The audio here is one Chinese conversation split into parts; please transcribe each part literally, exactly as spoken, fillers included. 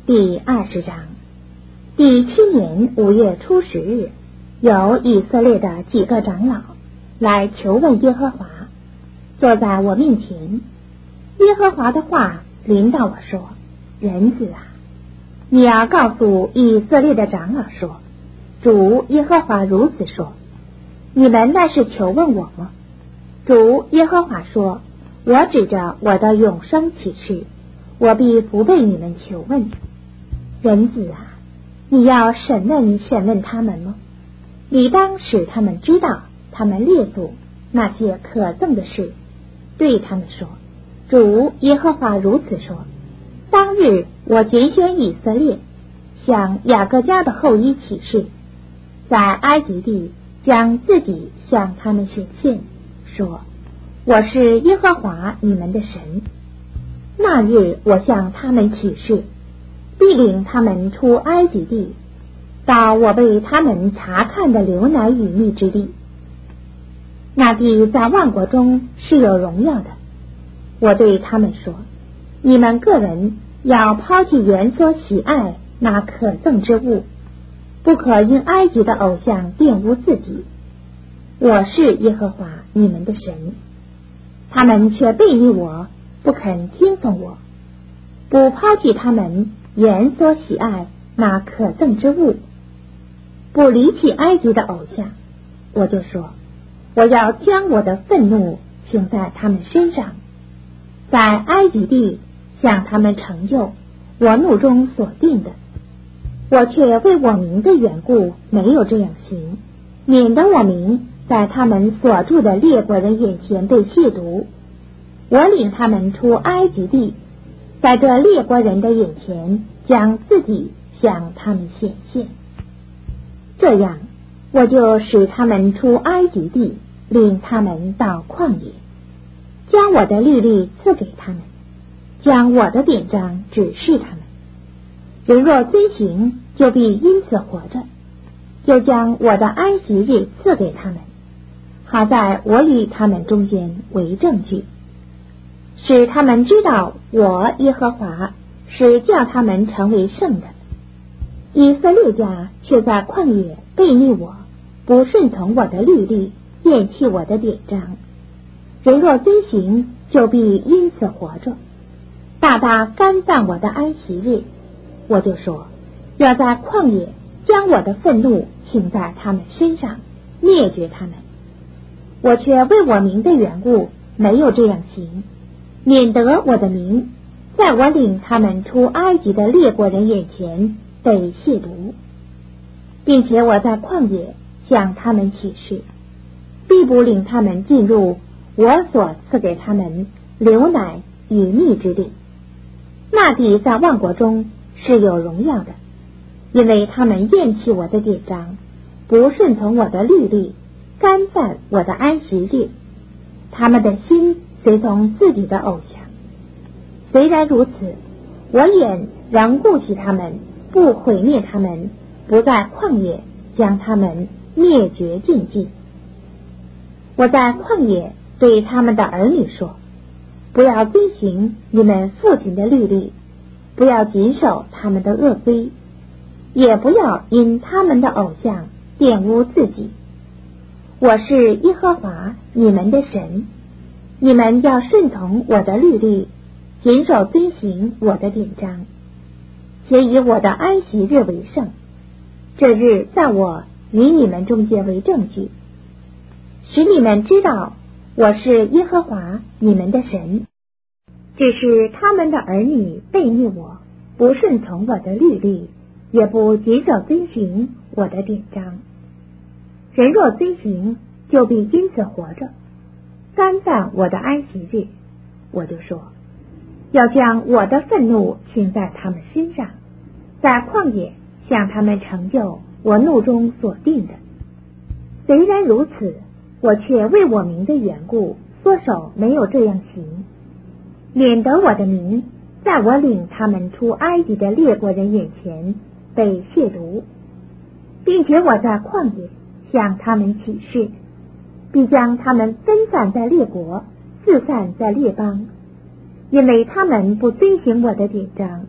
第二十章。第七年五月初十日，有以色列的几个长老来求问耶和华，坐在我面前。耶和华的话临到我说：人子啊，你要告诉以色列的长老说，主耶和华如此说，你们那是求问我吗？主耶和华说，我指着我的永生起誓，我必不被你们求问。人子啊，你要审问审问他们吗？你当使他们知道他们列祖那些可憎的事，对他们说，主耶和华如此说，当日我拣选以色列，向雅各家的后裔起誓，在埃及地将自己向他们显现，说，我是耶和华你们的神。那日我向他们起誓，必领他们出埃及地，到我为他们查看的流奶与蜜之地。那地在万国中是有荣耀的。我对他们说，你们个人要抛弃原所喜爱那可憎之物，不可因埃及的偶像玷污自己。我是耶和华你们的神。他们却背逆我，不肯听从我，不抛弃他们原所喜爱那可憎之物，不离弃埃及的偶像。我就说，我要将我的愤怒倾在他们身上，在埃及地向他们成就我怒中所定的。我却为我名的缘故没有这样行，免得我名在他们所住的列国人眼前被亵渎。我领他们出埃及地，在这列国人的眼前将自己向他们显现。这样，我就使他们出埃及地，领他们到旷野，将我的律例赐给他们，将我的典章指示他们。人若遵行，就必因此活着。就将我的安息日赐给他们，好在我与他们中间为证据，使他们知道我耶和华是叫他们成为圣的。以色列家却在旷野背逆我，不顺从我的律例，厌弃我的典章。人若遵行，就必因此活着，大大干犯我的安息日。我就说，要在旷野将我的愤怒倾在他们身上，灭绝他们。我却为我名的缘故没有这样行，免得我的名在我领他们出埃及的列国人眼前被亵渎。并且我在旷野向他们起誓，必不领他们进入我所赐给他们流奶与蜜之地。那地在万国中是有荣耀的，因为他们厌弃我的典章，不顺从我的律例，干犯我的安息日。他们的心随从自己的偶像。虽然如此，我眼仍顾惜他们，不毁灭他们，不在旷野将他们灭绝尽尽。我在旷野对他们的儿女说，不要遵行你们父亲的律例，不要谨守他们的恶规，也不要因他们的偶像玷污自己。我是耶和华你们的神，你们要顺从我的律例，谨守遵行我的典章，且以我的安息日为圣。这日在我与你们中间为证据，使你们知道我是耶和华你们的神。只是他们的儿女背逆我，不顺从我的律例，也不谨守遵行我的典章。人若遵行，就必因此活着，干犯我的安息日。我就说，要将我的愤怒倾在他们身上，在旷野向他们成就我怒中所定的。虽然如此，我却为我名的缘故缩手没有这样行，免得我的名在我领他们出埃及的列国人眼前被亵渎。并且我在旷野向他们起誓，必将他们分散在列国，四散在列邦，因为他们不遵行我的典章，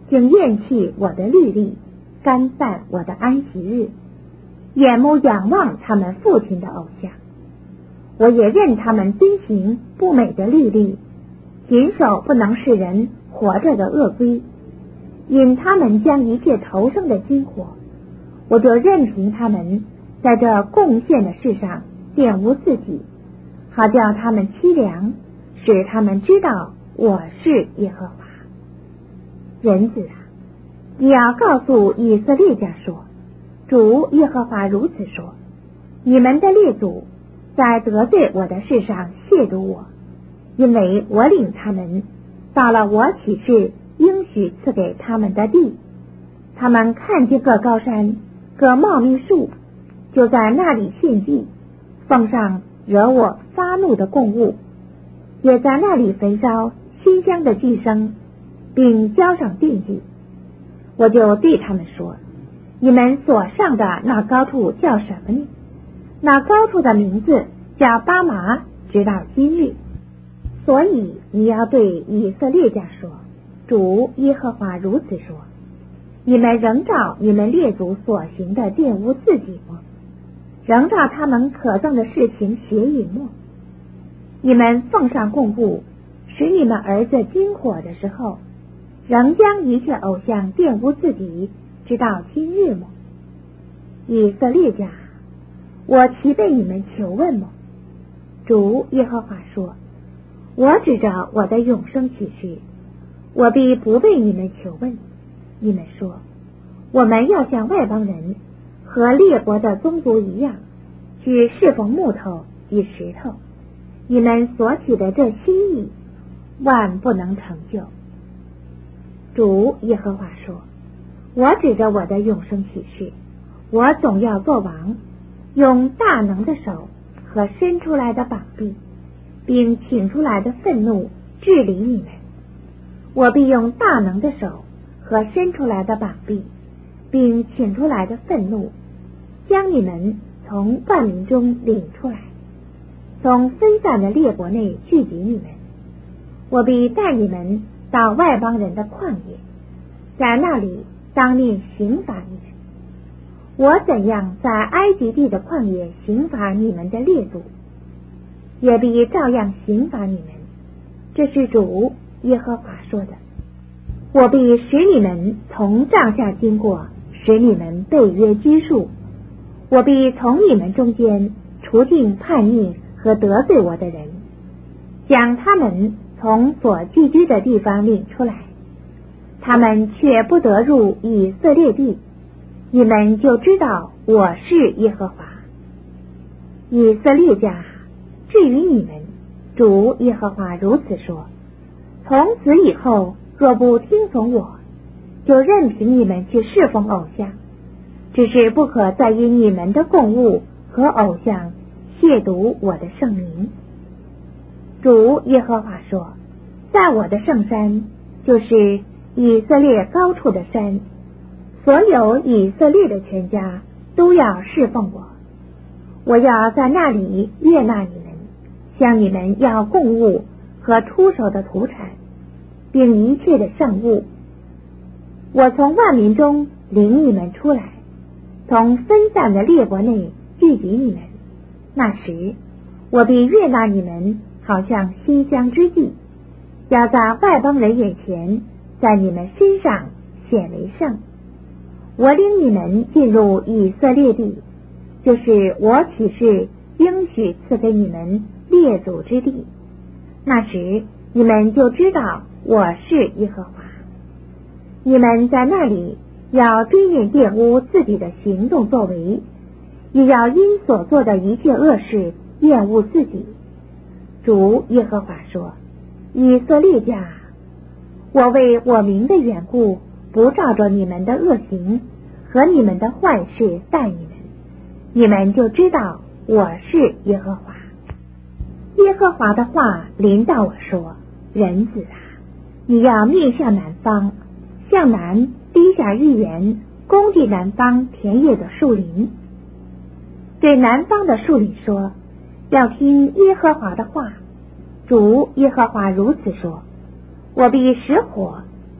竟厌弃我的律例，干犯我的安息日，眼目仰望他们父亲的偶像。我也任他们遵行不美的律例，谨守不能使人活着的恶规，因他们将一切投生的心火，我就任凭他们在这贡献的事上玷污自己，好叫他们凄凉，使他们知道我是耶和华。人子啊，你要告诉以色列家说，主耶和华如此说，你们的列祖在得罪我的事上亵渎我，因为我领他们到了我起誓应许赐给他们的地，他们看见各高山各茂密树，就在那里献祭，奉上惹我发怒的供物，也在那里焚烧馨香的祭牲，并交上奠祭。我就对他们说，你们所上的那高处叫什么呢？那高处的名字叫巴麻，直到今日。所以你要对以色列家说，主耶和华如此说，你们仍照你们列祖所行的玷污自己么？仍照他们可憎的事情邪淫么？你们奉上供物，使你们儿子经火的时候，仍将一切偶像玷污自己，直到今日么？以色列家，我岂被你们求问么？主耶和华说，我指着我的永生起誓，我必不被你们求问。你们说，我们要像外邦人和列国的宗族一样，去侍奉木头与石头，你们所起的这心意，万不能成就。主耶和华说，我指着我的永生起誓，我总要做王，用大能的手和伸出来的膀臂，并请出来的愤怒治理你们。我必用大能的手和伸出来的膀臂，并请出来的愤怒，将你们从万民中领出来，从分散的列国内聚集你们。我必带你们到外邦人的旷野，在那里当面刑罚你们。我怎样在埃及地的旷野刑罚你们的列祖，也必照样刑罚你们。这是主耶和华说的。我必使你们从帐下经过，使你们被约拘束。我必从你们中间除尽叛逆和得罪我的人，将他们从所寄居的地方领出来，他们却不得入以色列地，你们就知道我是耶和华。以色列家，至于你们，主耶和华如此说，从此以后若不听从我，就任凭你们去侍奉偶像，只是不可再因你们的供物和偶像亵渎我的圣名。主耶和华说，在我的圣山，就是以色列高处的山，所有以色列的全家都要侍奉我。我要在那里悦纳你们，向你们要供物和出手的土产，并一切的圣物。我从万民中领你们出来，从分散的列国内聚集你们。那时我必悦纳你们，好像馨香之祭，要在外邦人眼前，在你们身上显为圣。我领你们进入以色列地，就是我起誓应许赐给你们列祖之地。那时你们就知道我是耶和华。你们在那里要追念玷污自己的行动作为，也要因所做的一切恶事厌恶自己。主耶和华说，以色列家，我为我名的缘故，不照着你们的恶行和你们的坏事待你们，你们就知道我是耶和华。耶和华的话临到我说，人子啊，你要面向南方，向南低下日元，攻击南方田野的树林。对南方的树林说，要听耶和华的话。主耶和华如此说，我必使火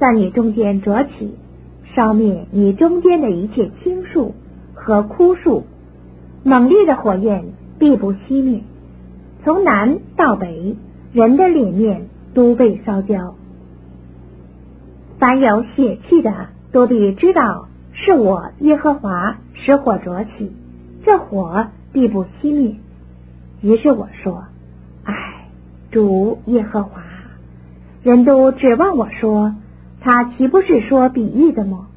在你中间着起，烧灭你中间的一切青树和枯树，猛烈的火焰必不熄灭。从南到北，人的脸面都被烧焦。凡有血气的，都必知道是我耶和华使火着起，这火必不熄灭。于是我说：唉，主耶和华，人都指望我说，他岂不是说比喻的吗？